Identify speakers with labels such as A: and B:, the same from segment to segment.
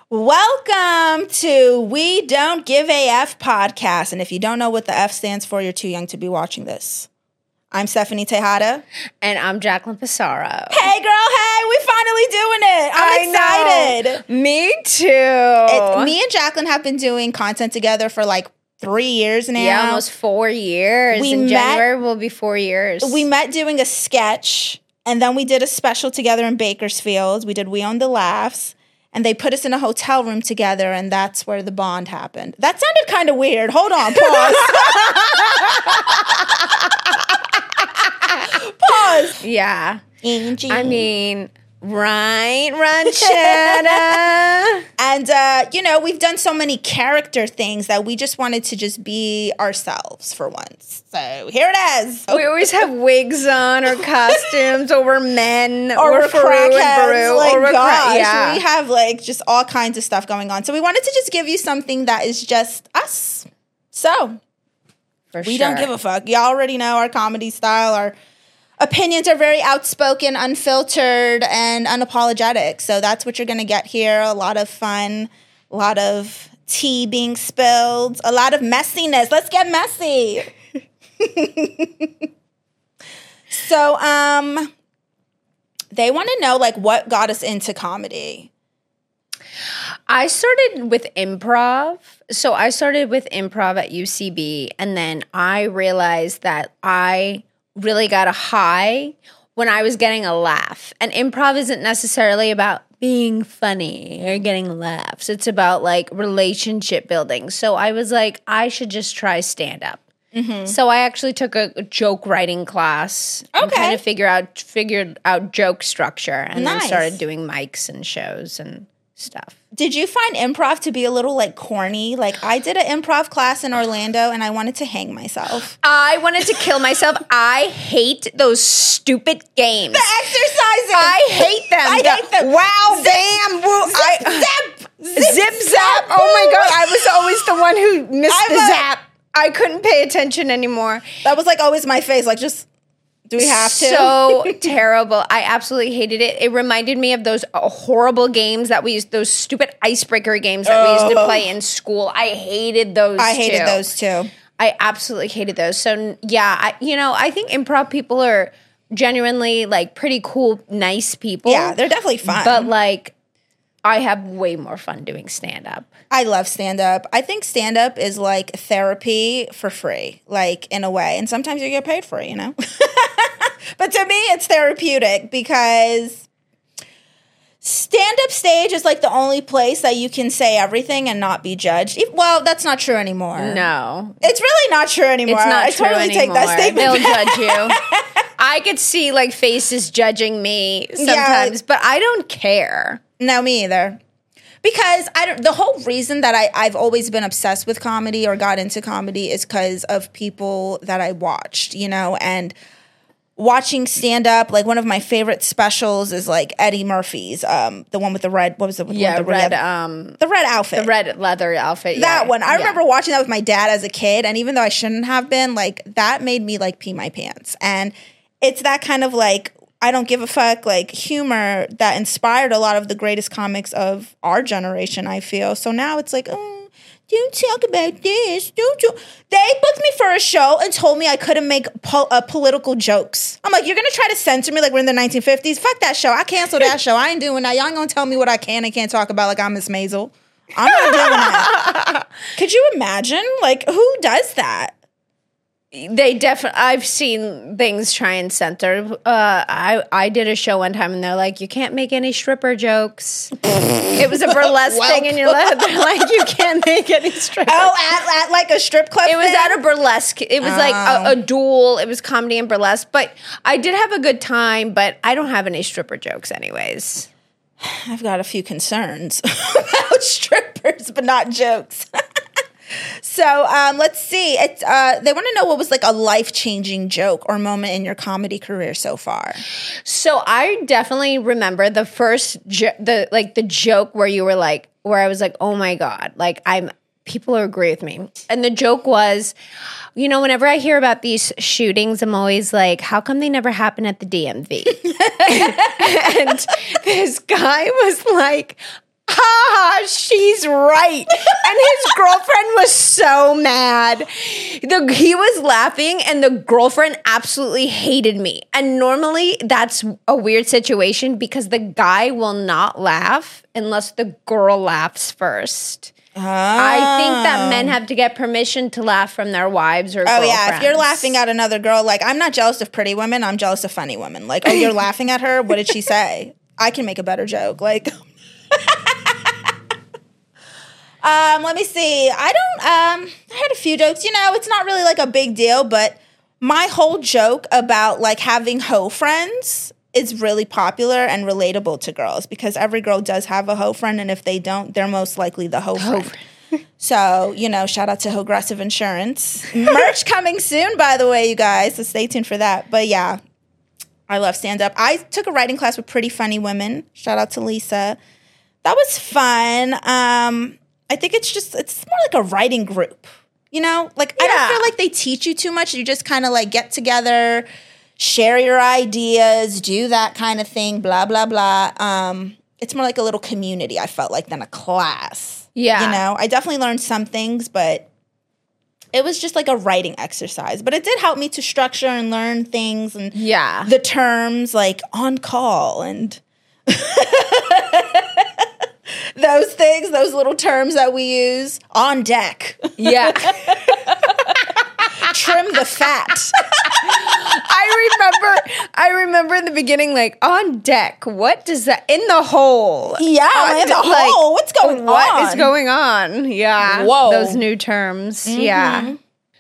A: Welcome to We Don't Give a F podcast. And if you don't know what the F stands for, you're too young to be watching this. I'm Stephanie Tejada.
B: And I'm Jacqueline Pissarro.
A: Hey, girl. Hey, we finally doing it. I'm excited.
B: Me too.
A: Me and Jacqueline have been doing content together for like 3 years now.
B: Yeah, almost 4 years. January will be 4 years.
A: We met doing a sketch, and then we did a special together in Bakersfield. We did We Own the Laughs. And they put us in a hotel room together, and that's where the bond happened. That sounded kind of weird. Hold on, pause. Pause.
B: Yeah.
A: Angie.
B: I mean, right, Ranchetta.
A: And, we've done so many character things that we just wanted to just be ourselves for once. So here it is.
B: We always have wigs on or costumes, or we're men,
A: or we're crackheads. Like, gosh,
B: yeah.
A: We have like just all kinds of stuff going on. So we wanted to just give you something that is just us. So we don't give a fuck. Y'all already know our comedy style. Our opinions are very outspoken, unfiltered, and unapologetic. So that's what you're going to get here. A lot of fun, a lot of tea being spilled, a lot of messiness. Let's get messy. So, they want to know, like, what got us into comedy?
B: I started with improv. So I started with improv at UCB, and then I realized that I really got a high when I was getting a laugh. And improv isn't necessarily about being funny or getting laughs. It's about, like, relationship building. So I was like, I should just try stand-up. Mm-hmm. So I actually took a joke writing class and kind of figured out joke structure, and then started doing mics and shows and stuff.
A: Did you find improv to be a little like corny? Like, I did an improv class in Orlando and I wanted to hang myself.
B: I wanted to kill myself. I hate those stupid games.
A: The exercises.
B: I hate them.
A: I hate them.
B: Wow, bam, woo. Zip, zap. Oh my God. I was always the one who missed the zap. I couldn't pay attention anymore.
A: That was like always my face. Like, just, do we have to?
B: So terrible. I absolutely hated it. It reminded me of those horrible games that we used, those stupid icebreaker games that we used to play in school. I hated those
A: I hated those too.
B: I absolutely hated those. So yeah, I think improv people are genuinely like pretty cool, nice people.
A: Yeah, they're definitely fun.
B: But like, I have way more fun doing stand-up.
A: I love stand-up. I think stand-up is like therapy for free, like, in a way. And sometimes you get paid for it, But to me, it's therapeutic because stand-up stage is like the only place that you can say everything and not be judged. Well, that's not true anymore.
B: No.
A: It's really not true anymore.
B: It's not true
A: totally
B: anymore.
A: Take that statement
B: They'll
A: back.
B: judge you. I could see like faces judging me sometimes, but I don't care.
A: No, me either. Because the whole reason that I've always been obsessed with comedy or got into comedy is because of people that I watched, and watching stand up. Like, one of my favorite specials is like Eddie Murphy's, the one with the red. What was it?
B: Yeah,
A: the red outfit,
B: the red leather outfit.
A: That one. I remember watching that with my dad as a kid, and even though I shouldn't have been, like, that made me like pee my pants. And it's that kind of like, I don't give a fuck, like, humor that inspired a lot of the greatest comics of our generation, I feel. So now it's like, don't talk about this. Don't you? They booked me for a show and told me I couldn't make political jokes. I'm like, you're going to try to censor me like we're in the 1950s? Fuck that show. I canceled that show. I ain't doing that. Y'all ain't going to tell me what I can and can't talk about like I'm Miss Maisel. I'm not doing that. Could you imagine? Like, who does that?
B: They definitely. I've seen things try and censor. I did a show one time, and they're like, "You can't make any stripper jokes." It was a burlesque thing, and you're like, "You can't make any stripper."
A: Oh, at like a strip club.
B: It was at a burlesque. It was like a duel. It was comedy and burlesque, but I did have a good time. But I don't have any stripper jokes, anyways.
A: I've got a few concerns about strippers, but not jokes. So let's see. They want to know what was like a life-changing joke or moment in your comedy career so far.
B: So I definitely remember the first the joke where you were like, where I was like, oh my God, like people agree with me. And the joke was, whenever I hear about these shootings, I'm always like, how come they never happen at the DMV? And this guy was like, ha, she's right. And his girlfriend was so mad. He was laughing and the girlfriend absolutely hated me. And normally that's a weird situation because the guy will not laugh unless the girl laughs first. I think that men have to get permission to laugh from their wives or girlfriends.
A: Yeah, if you're laughing at another girl, like, I'm not jealous of pretty women, I'm jealous of funny women. Like, oh, you're laughing at her? What did she say? I can make a better joke. Like, let me see. I had a few jokes. You know, it's not really like a big deal, but my whole joke about like having hoe friends is really popular and relatable to girls because every girl does have a hoe friend, and if they don't, they're most likely the hoe friend. So, you know, shout out to Progressive Insurance. Merch coming soon, by the way, you guys, so stay tuned for that. But yeah, I love stand-up. I took a writing class with Pretty Funny Women. Shout out to Lisa. That was fun. I think it's more like a writing group, you know? Like, I don't feel like they teach you too much. You just kind of like get together, share your ideas, do that kind of thing, blah, blah, blah. It's more like a little community, I felt like, than a class.
B: Yeah.
A: You know, I definitely learned some things, but it was just like a writing exercise. But it did help me to structure and learn things and the terms like on call and those things, those little terms that we use. On deck.
B: Yeah.
A: Trim the fat.
B: I remember in the beginning, like, on deck. What does that, in the hole?
A: Yeah, in the hole. What's going on?
B: What is going on? Yeah.
A: Whoa.
B: Those new terms. Mm-hmm. Yeah.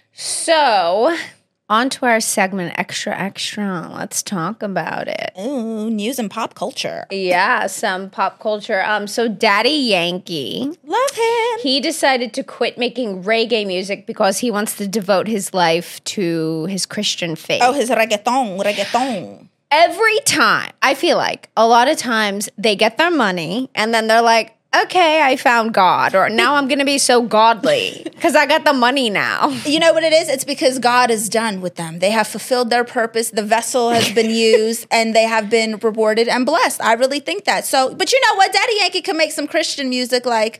B: So, on to our segment, Extra Extra. Let's talk about it.
A: Ooh, news and pop culture.
B: Yeah, some pop culture. So Daddy Yankee.
A: Love him.
B: He decided to quit making reggae music because he wants to devote his life to his Christian faith.
A: Oh, his reggaeton.
B: Every time, I feel like a lot of times they get their money and then they're like, okay, I found God, or now I'm going to be so godly because I got the money now.
A: You know what it is? It's because God is done with them. They have fulfilled their purpose. The vessel has been used and they have been rewarded and blessed. I really think that. So, but you know what? Daddy Yankee can make some Christian music like,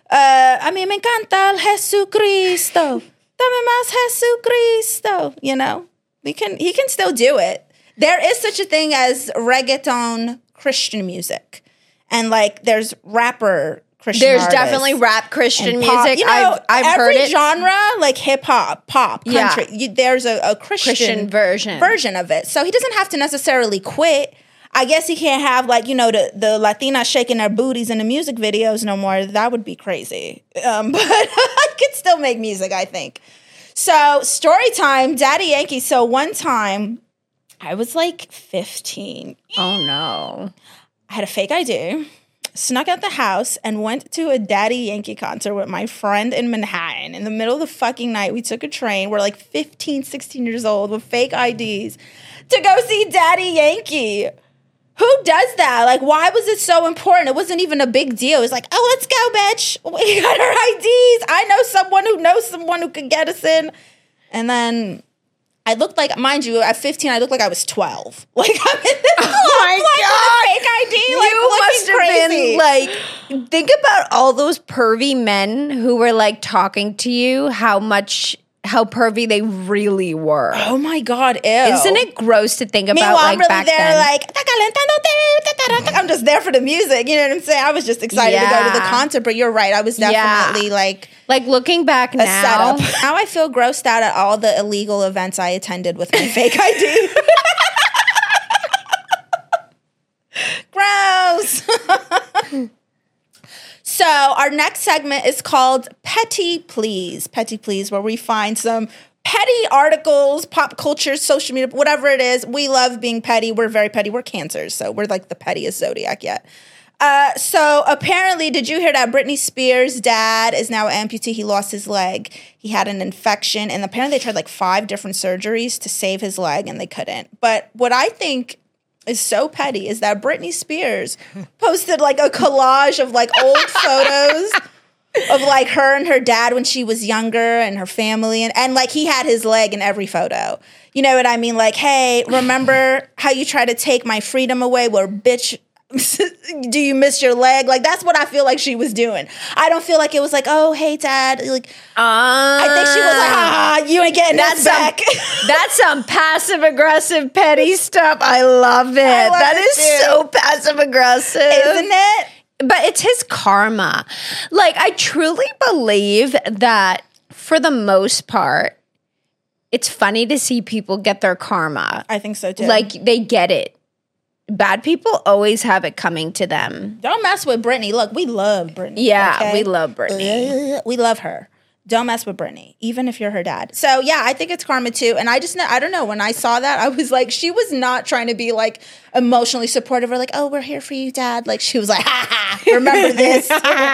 A: a mí me encanta el Jesucristo. Dame más Jesucristo. You know, he can still do it. There is such a thing as reggaeton Christian music. And like, there's rapper Christian
B: There's
A: artists
B: definitely rap Christian
A: pop.
B: music.
A: You know,
B: I've heard it.
A: Every genre, like hip hop, pop, country, there's a Christian version of it. So he doesn't have to necessarily quit. I guess he can't have like, you know, the Latinas shaking their booties in the music videos no more. That would be crazy. But I could still make music, I think. So story time, Daddy Yankee. So one time, I was like 15.
B: Oh no.
A: I had a fake ID, snuck out the house, and went to a Daddy Yankee concert with my friend in Manhattan. In the middle of the fucking night, we took a train. We're like 15, 16 years old with fake IDs to go see Daddy Yankee. Who does that? Like, why was it so important? It wasn't even a big deal. It was like, oh, let's go, bitch. We got our IDs. I know someone who knows someone who could get us in. And then I looked like, mind you, at 15, I looked like I was 12. Like, I'm in this fake ID. Like,
B: you must have been like, think about all those pervy men who were like talking to you, how pervy they really were.
A: Oh my God, ew.
B: Isn't it gross to think about?
A: Meanwhile,
B: like,
A: I'm really
B: back
A: there
B: then?
A: Like, I'm just there for the music. You know what I'm saying? I was just excited to go to the concert, but you're right. I was definitely like
B: looking back now.
A: Setup. Now I feel grossed out at all the illegal events I attended with my fake ID. Gross. So our next segment is called Petty Please. Petty Please, where we find some petty articles, pop culture, social media, whatever it is. We love being petty. We're very petty. We're Cancers, so we're like the pettiest zodiac yet. So apparently, did you hear that Britney Spears' dad is now an amputee? He lost his leg. He had an infection, and apparently they tried like 5 different surgeries to save his leg, and they couldn't. But what I think is so petty is that Britney Spears posted like a collage of like old photos of like her and her dad when she was younger and her family. And like he had his leg in every photo. You know what I mean? Like, hey, remember how you tried to take my freedom away? Well, bitch, Do you miss your leg? Like, that's what I feel like she was doing. I don't feel like it was like, oh, hey, Dad. Like, I think she was like, you ain't getting that back.
B: That's some passive aggressive petty stuff. I love it. That is so passive aggressive,
A: isn't it?
B: But it's his karma. Like, I truly believe that for the most part, it's funny to see people get their karma.
A: I think so too.
B: Like, they get it. Bad people always have it coming to them.
A: Don't mess with Britney. Look, we love Britney.
B: Yeah,
A: okay?
B: we love Britney.
A: We love her. Don't mess with Britney, even if you're her dad. So yeah, I think it's karma too. And I don't know. When I saw that, I was like, she was not trying to be like emotionally supportive or like, oh, we're here for you, Dad. Like she was like, ha ha, remember this?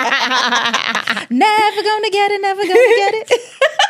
A: Never gonna get it. Never gonna get it.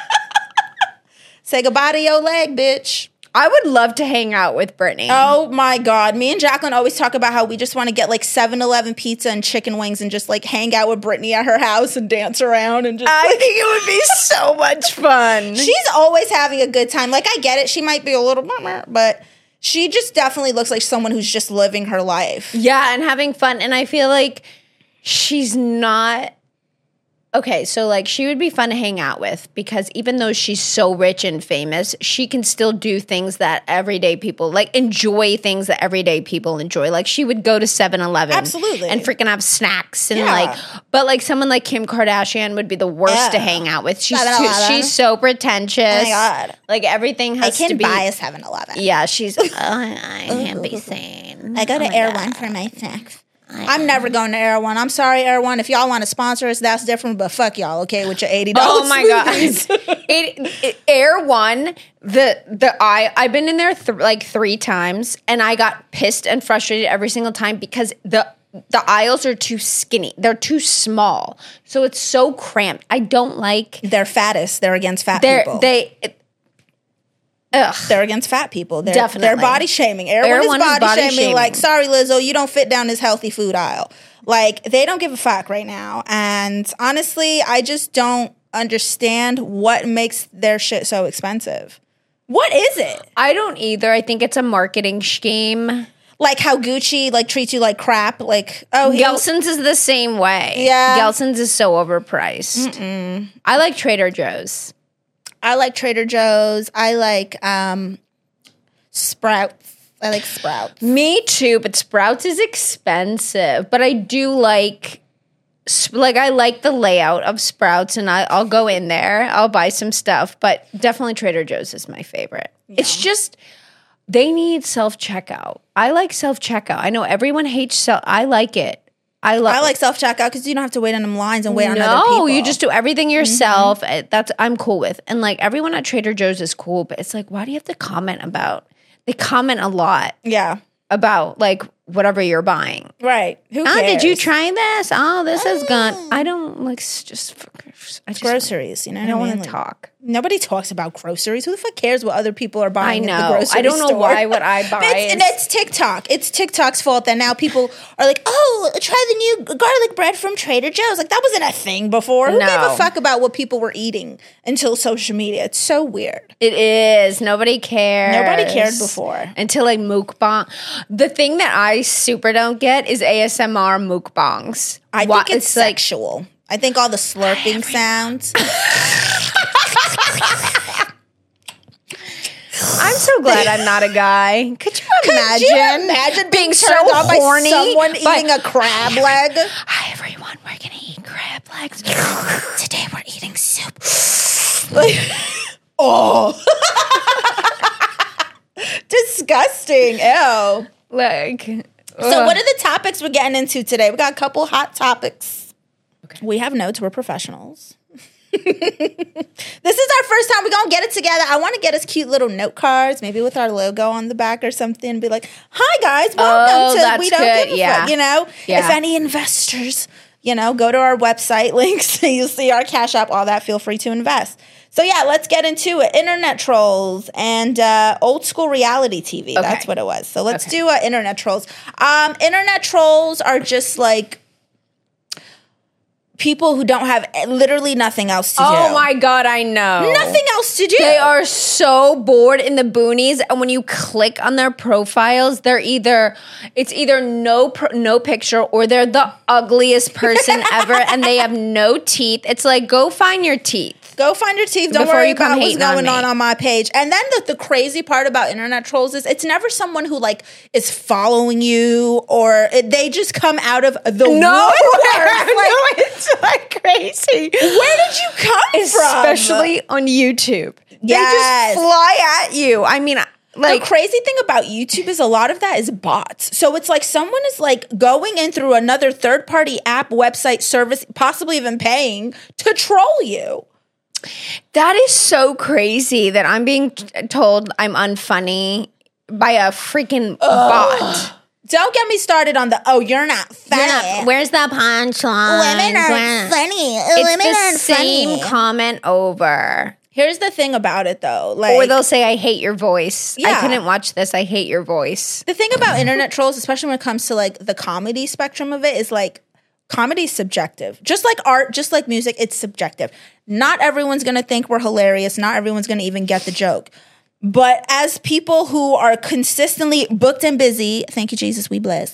A: Say goodbye to your leg, bitch.
B: I would love to hang out with Britney.
A: Oh my God. Me and Jacqueline always talk about how we just want to get like 7-Eleven pizza and chicken wings and just like hang out with Britney at her house and dance around and just
B: I think it would be so much fun.
A: She's always having a good time. Like I get it. She might be a little but she just definitely looks like someone who's just living her life.
B: Yeah, and having fun. And I feel like she's not... Okay, so like she would be fun to hang out with because even though she's so rich and famous, she can still do things that everyday people like enjoy things that everyday people enjoy. Like she would go to 7-Eleven
A: absolutely
B: and freaking have snacks and like, but like someone like Kim Kardashian would be the worst to hang out with. She's so pretentious. Oh my God. Like everything has to be.
A: I can buy a 7-Eleven.
B: Yeah, she's. I can't be sane.
A: I go to Air One for my snacks. I'm never going to Air One. I'm sorry, Air One. If y'all want to sponsor us, that's different. But fuck y'all, okay, with your $80.
B: Oh my God, Air One. I've been in there like 3 times, and I got pissed and frustrated every single time because the aisles are too skinny. They're too small, so it's so cramped. I don't like.
A: They're fattest. They're against fat people. They're against fat people. They're body shaming. Air One is body shaming. Like, sorry, Lizzo, you don't fit down this healthy food aisle. Like, they don't give a fuck right now. And honestly, I just don't understand what makes their shit so expensive. What is it?
B: I don't either. I think it's a marketing scheme.
A: Like how Gucci like treats you like crap. Like,
B: Gelson's is the same way.
A: Yeah.
B: Gelson's is so overpriced. I like Trader Joe's.
A: I like Trader Joe's. I like Sprouts. I like Sprouts.
B: Me too, but Sprouts is expensive. But I do like I like the layout of Sprouts, and I'll go in there. I'll buy some stuff, but definitely Trader Joe's is my favorite. Yeah. It's just they need self-checkout. I like self-checkout. I know everyone hates I like it. I
A: like self-checkout because you don't have to wait on them lines and wait on other people.
B: No, you just do everything yourself. I'm cool with. And like everyone at Trader Joe's is cool, but it's like, why do you have to comment about? They comment a lot.
A: Yeah.
B: About like whatever you're buying.
A: Right. Who cares?
B: Did you try this? Oh, this is gone. I don't like
A: groceries, you know.
B: I don't want to talk.
A: Nobody talks about groceries. Who the fuck cares what other people are buying?
B: I know.
A: At the grocery store?
B: I don't know why what I buy.
A: It's TikTok. It's TikTok's fault that now people are like, oh, try the new garlic bread from Trader Joe's. Like that wasn't a thing before. Who gave a fuck about what people were eating until social media? It's so weird.
B: It is. Nobody cares.
A: Nobody cared before
B: until like mukbang. The thing that I super don't get is ASMR mukbangs.
A: I think it's sexual. I think all the slurping sounds.
B: I'm so glad I'm not a guy. Could you imagine
A: being
B: so
A: on
B: horny
A: by someone eating a crab leg?
B: Hi everyone, we're gonna eat crab legs. Today we're eating soup.
A: Oh, disgusting! Ew. So, what are the topics we're getting into today? We got a couple hot topics. Okay. We have notes. We're professionals. This is our first time. We're going to get it together. I want to get us cute little note cards, maybe with our logo on the back or something. Be like, hi, guys. Welcome to We Don't Give a Fuck. You know, if any investors, go to our website links. You'll see our Cash App, all that. Feel free to invest. So, yeah, let's get into it. Internet trolls and old school reality TV. Okay. That's what it was. So let's do internet trolls. Internet trolls are just like people who don't have literally nothing else to do.
B: Oh my God, I know.
A: Nothing else to do.
B: They are so bored in the boonies, and when you click on their profiles, it's either no picture, or they're the ugliest person ever, and they have no teeth. It's like, go find your teeth.
A: Go find your teeth. Don't
B: Before
A: worry
B: you come
A: about what's
B: hating on
A: going
B: me.
A: on my page. And then the crazy part about internet trolls is it's never someone who like is following you, or they just come out of the woodwork.
B: It's like crazy.
A: Where did you come from?
B: Especially on YouTube.
A: Yes.
B: They just fly at you. I mean, like,
A: the crazy thing about YouTube is a lot of that is bots. So it's like someone is like going in through another third-party app, website, service, possibly even paying to troll you.
B: that is so crazy that I'm being told I'm unfunny by a freaking bot.
A: Don't get me started on you're not funny.
B: Where's the punchline?
A: Women are funny.
B: It's the same comment over.
A: Here's the thing about it though. Like,
B: Or they'll say, I hate your voice. I
A: Yeah.
B: couldn't watch this. I hate your voice.
A: the thing about internet trolls, especially when it comes to like the comedy spectrum of it, is like comedy is subjective. Just like art, just like music, it's subjective. Not everyone's gonna think we're hilarious. Not everyone's gonna even get the joke. But as people who are consistently booked and busy, thank you, Jesus, we bless.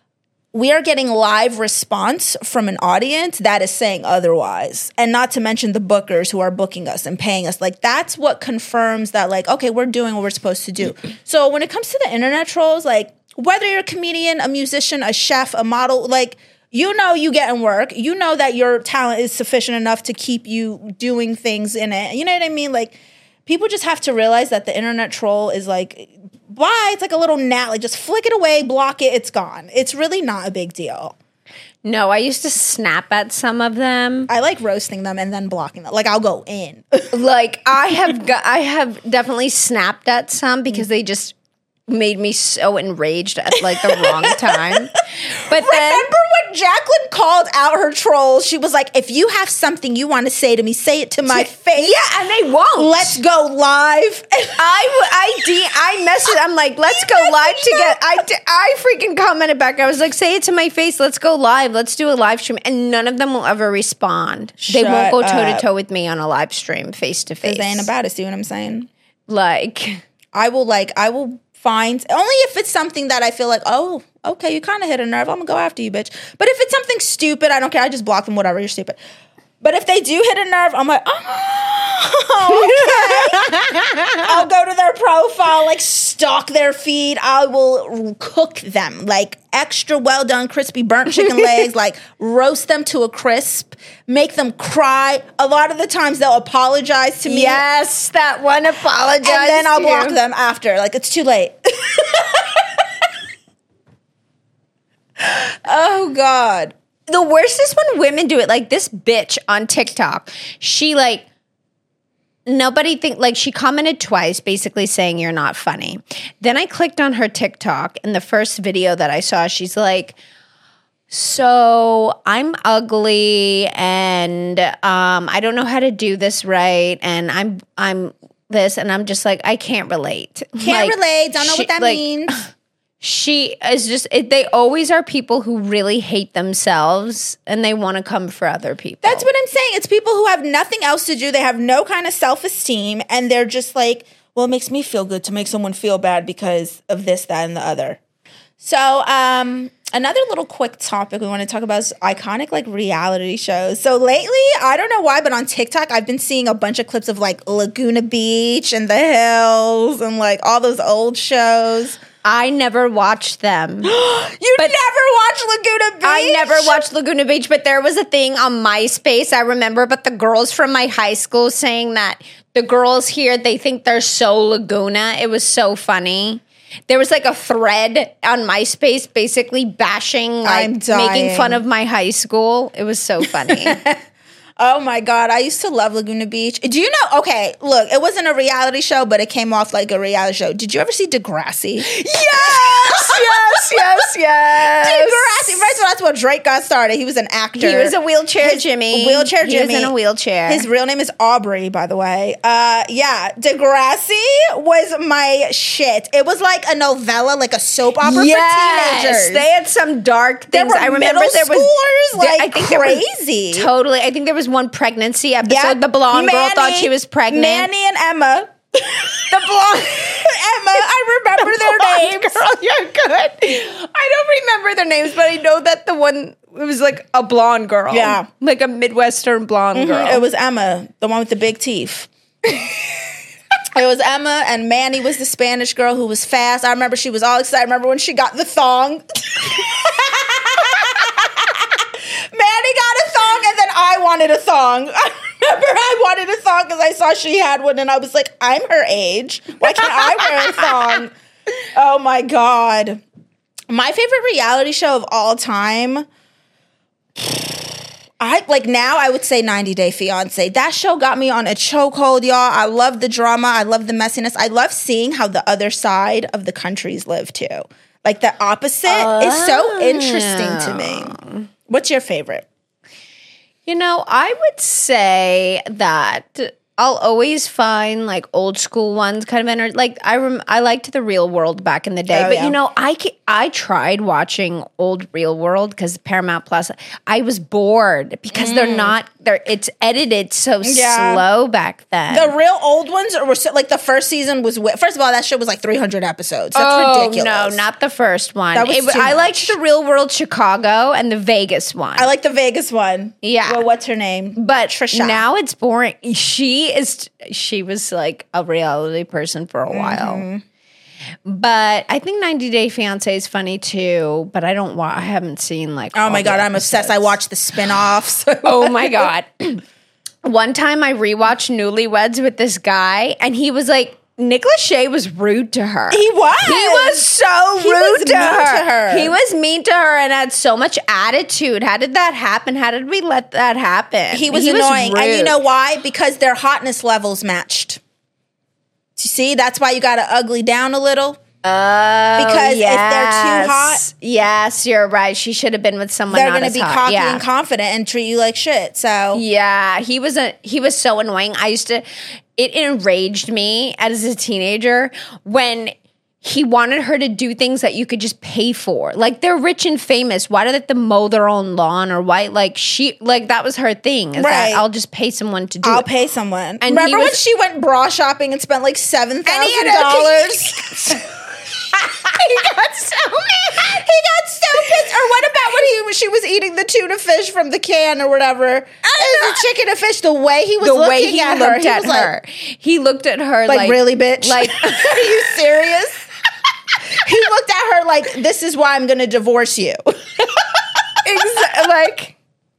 A: We are getting live response from an audience that is saying otherwise. And not to mention the bookers who are booking us and paying us. Like, that's what confirms that, like, okay, we're doing what we're supposed to do. So when it comes to the internet trolls, like, whether you're a comedian, a musician, a chef, a model, like, you know you getting work. You know that your talent is sufficient enough to keep you doing things in it. You know what I mean? Like, people just have to realize that the internet troll is like, bye. It's like a little gnat. Like, just flick it away, block it, it's gone. It's really not a big deal.
B: No, I used to snap at some of them.
A: I like roasting them and then blocking them. Like, I'll go in.
B: Like, I have definitely snapped at some because they just made me so enraged at like the wrong time. But then
A: Remember when Jacqueline called out her trolls? She was like, if you have something you want to say to me, say it to my face.
B: yeah, and they won't.
A: Let's go live.
B: I messaged. I'm like, let's go live together. I freaking commented back. I was like, say it to my face. Let's go live. Let's do a live stream. And none of them will ever respond. They won't go toe to toe with me on a live stream, face to face.
A: This ain't about it. See what I'm saying?
B: Like,
A: I will find, only if it's something that I feel like, oh, okay, you kind of hit a nerve. I'm gonna go after you, bitch. But if it's something stupid, I don't care. I just block them, whatever. You're stupid. But if they do hit a nerve, I'm like, oh, okay. I'll go to their profile, like stalk their feed. I will cook them like extra well done, crispy burnt chicken legs, like roast them to a crisp, make them cry. A lot of the times they'll apologize to me.
B: yes, that one apologized.
A: And then I'll
B: to
A: block
B: you.
A: them after. Like, it's too late. Oh, God.
B: The worst is when women do it. Like this bitch on TikTok. She like, nobody think, like she commented twice basically saying you're not funny. Then I clicked on her TikTok and the first video that I saw, she's like, so I'm ugly and I don't know how to do this right. And I'm this, and I'm just like, I can't relate.
A: Can't relate. Don't know what that means.
B: She is just, they always are people who really hate themselves and they want to come for other people.
A: That's what I'm saying. It's people who have nothing else to do. They have no kind of self-esteem. And they're just like, well, it makes me feel good to make someone feel bad because of this, that, and the other. So another little quick topic we want to talk about is iconic like reality shows. So lately, I don't know why, but on TikTok, I've been seeing a bunch of clips of like Laguna Beach and The Hills and like all those old shows.
B: I never watched them.
A: Never watched Laguna Beach?
B: I never watched Laguna Beach, but there was a thing on MySpace, I remember, but the girls from my high school saying that the girls here, they think they're so Laguna. It was so funny. There was like a thread on MySpace basically bashing, like making fun of my high school. It was so funny.
A: Oh my God, I used to love Laguna Beach. Do you know, okay, look, it wasn't a reality show, but it came off like a reality show. Did you ever see Degrassi?
B: Yes!
A: Degrassi. Right, so that's what Drake got started. He was an actor.
B: He was a wheelchair Jimmy. He was in a wheelchair.
A: His real name is Aubrey, by the way. Yeah, Degrassi was my shit. It was like a novella, like a soap opera for teenagers.
B: They had some dark things.
A: There were
B: I remember there was
A: schoolers, like,
B: I think
A: crazy.
B: Totally. I think there was one pregnancy episode. Yep. The blonde girl thought she was pregnant.
A: Manny and Emma. The blonde Emma, I remember their names.
B: Girl, you're good. I don't remember their names, but I know that the one, it was like a blonde girl.
A: Yeah.
B: Like a Midwestern blonde girl.
A: It was Emma, the one with the big teeth. It was Emma, and Manny was the Spanish girl who was fast. I remember she was all excited. I remember when she got the thong. Manny got a thong, and then I wanted a thong. I remember I wanted a thong because I saw she had one, and I was like, I'm her age. Why can't I wear a thong? Oh, my God. My favorite reality show of all time, now I would say 90 Day Fiancé. That show got me on a chokehold, y'all. I love the drama. I love the messiness. I love seeing how the other side of the countries live, too. Like, the opposite is so interesting to me. What's your favorite?
B: You know, I would say that I'll always find like old school ones kind of like I liked The Real World back in the day, but you know, I tried watching old Real World because Paramount Plus. I was bored because it's edited so slow back then.
A: The real old ones were like the first season was first of all that show was like 300 episodes. That's ridiculous.
B: No, not the first one.
A: I
B: liked The Real World Chicago and the Vegas one.
A: I like the Vegas one.
B: Yeah.
A: Well, what's her name?
B: But
A: Trisha.
B: Now it's boring. She was like a reality person for a while. But I think 90 Day Fiancé is funny too, but I haven't seen like
A: oh my God, I'm obsessed. I watched the spin-offs.
B: Oh my God. One time I rewatched Newlyweds with this guy and he was like, Nick Lachey was rude to her.
A: He was.
B: He was so rude to her. He was mean to her and had so much attitude. How did that happen? How did we let that happen?
A: He was annoying. And you know why? Because their hotness levels matched. You see, that's why you got to ugly down a little. Because if they're too hot,
B: yes, you're right. She should have been with someone.
A: They're going to be cocky and confident and treat you like shit. So
B: yeah, he was so annoying. It enraged me as a teenager when he wanted her to do things that you could just pay for. Like, they're rich and famous. Why do they have to mow their own lawn? Or why, that was her thing. Is that I'll just pay someone to do it.
A: I'll pay someone. And remember when she went bra shopping and spent like $7,000? He got so mad. He got so pissed. Or what about when she was eating the tuna fish from the can or whatever? It was a chicken and fish. The way he was looking at her.
B: He looked at her
A: like really, bitch?
B: Like,
A: are you serious? He looked at her like, this is why I'm going to divorce you.
B: Like,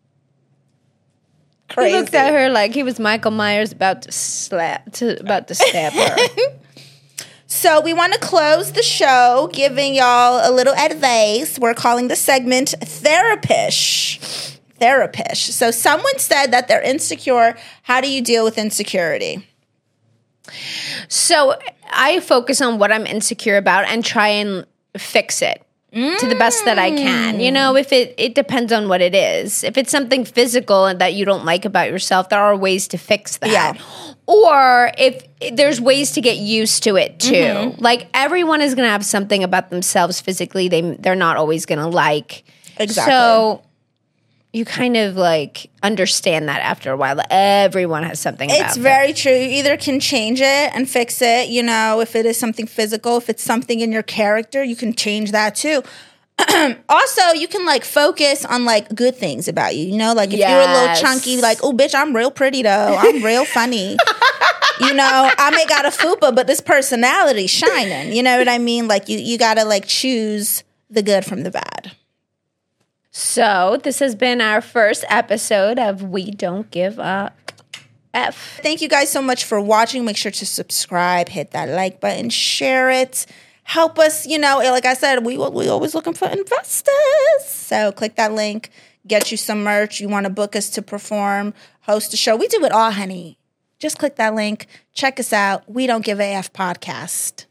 A: crazy.
B: He looked at her like he was Michael Myers about to stab her.
A: So we want to close the show giving y'all a little advice. We're calling the segment Therapish. So someone said that they're insecure. How do you deal with insecurity?
B: So I focus on what I'm insecure about and try and fix it to the best that I can. You know, if it depends on what it is. If it's something physical and that you don't like about yourself, there are ways to fix that.
A: Yeah.
B: Or if there's ways to get used to it too. Like, everyone is going to have something about themselves physically they're not always going to like.
A: Exactly.
B: So you kind of like understand that after a while. Everyone has something about
A: It's very true. You either can change it and fix it, you know, if it is something physical. If it's something in your character, you can change that too. Also, you can like focus on like good things about you. You know, like if you're a little chunky, like, oh, bitch, I'm real pretty though. I'm real funny. You know, I may got a fupa, but this personality shining. You know what I mean? Like you got to like choose the good from the bad.
B: So this has been our first episode of We Don't Give a F.
A: Thank you guys so much for watching. Make sure to subscribe, hit that like button, share it. Help us, you know, like I said, we always looking for investors. So click that link, get you some merch. You want to book us to perform, host a show. We do it all, honey. Just click that link. Check us out. We Don't Give a F podcast.